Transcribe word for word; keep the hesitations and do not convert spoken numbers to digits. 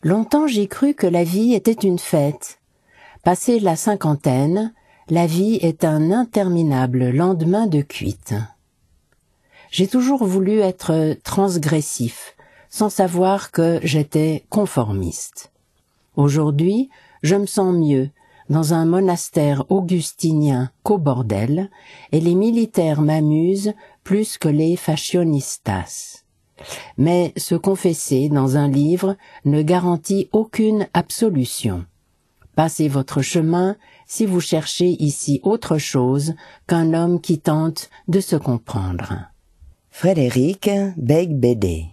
Longtemps j'ai cru que la vie était une fête. Passé la cinquantaine, la vie est un interminable lendemain de cuite. J'ai toujours voulu être transgressif, sans savoir que j'étais conformiste. Aujourd'hui, je me sens mieux, dans un monastère augustinien qu'au bordel, et les militaires m'amusent plus que les fashionistas. Mais se confesser dans un livre ne garantit aucune absolution. Passez votre chemin si vous cherchez ici autre chose qu'un homme qui tente de se comprendre. Frédéric Beigbeder.